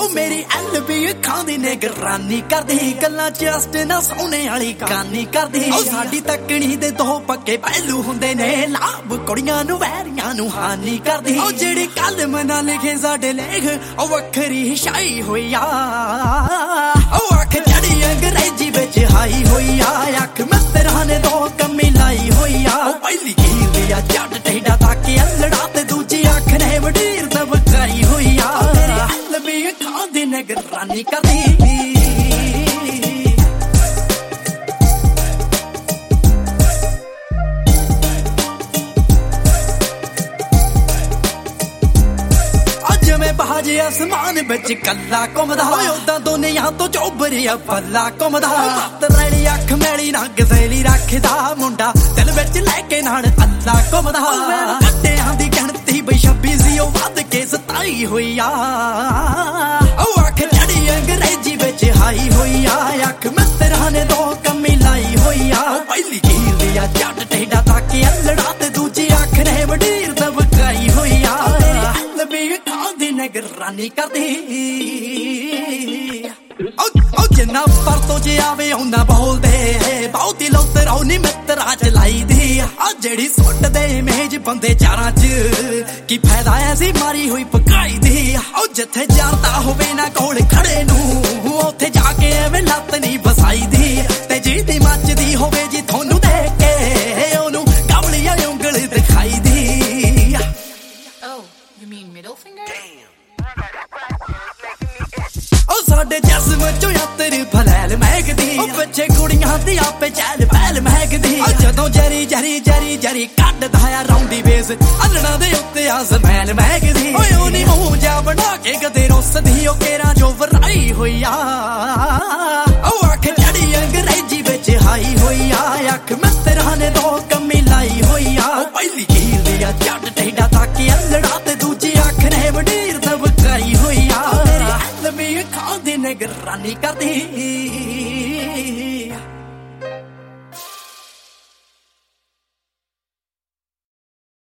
मेरी LB अखां दी निगरानी करदी गल्लां जस्ट ना सोने वाली कहानी करदी साडी तकनी दे दो पक्के पहलू हुंदे ने लाभ कुड़ियां नूं वैरियां नूं हानी करदी ओ जेड़ी कलम ना लिखे साडे लेख ओ वखरी शाई होई आ ओ अख जड़ी अंग्रेजी विच हाई होई आ अख मित्तरां ने दो कमी लाई होई आ ओ पहली कील दी आ जट टेढ़ा ताके अल्लड़ा ते दूजी अख ने वडीर दबकाई होई आ LB अखां दी निगरानी करदी बाजे आसमान बिच कल्ला घुमदा ओदां दुनिया तो चौबरिया पल्ला घुमदा रैली अख मैली ना गजेली रखदा मुंडा दिल बिच लैके नाल अल्ला घुमदा कट्टियां दी गिणती बई 26 सी ओ वध के 27 होई आ ओ अख जड़ी अंग्रेजी बिच हाई होई आ अख मित्तरां ने दो कमी लाई होई आ पहली कील दी आ जट टेढ़ा ताके अल्लड़ा ते दूजी अख ने वडीर दबकाई होई आ LB अखां दी निगरानी करदी ओ जिन्ना पर तो जे आवे उन्ना बोलदे बहुती लौतर औनी मित्तरा च लाई दी आ जेड़ी सुट दे मेज बंदे चारां च की फायदा ऐसी मारी हुई पकाई दी ओ जिथे जाता होवे ना कोल खड़े नूं उत्थे जाके एवें लत नहीं बसाई दी ते जीदी मचदी होवे जी थोनू देख के ओनू कमलिया उंगल दिखाई दी Oh, you mean middle finger? साडे जिस्म चो यातर फलैल महकदी बच्चे कुड़ियां दी आपे चैल पैल महकदी जदों जरी जरी जरी जरी कड्डदा आ रौंदी बेस अल्लड़ा दे उत्ते अस मैल महकदी ओए ओनी मूंह जा बना के कदे रुसदी ओ केरा जो वराई होई आ ओ अख जड़ी अंग्रेजी विच हाई होई आ अख मित्तरां ने दो कमी लाई होई आ पहली कील दी आ जट टेढ़ा ताके अल्लड़ा ते दूजी अख ने वडीर दबकाई होई आ LB अखां दी निगरानी करदी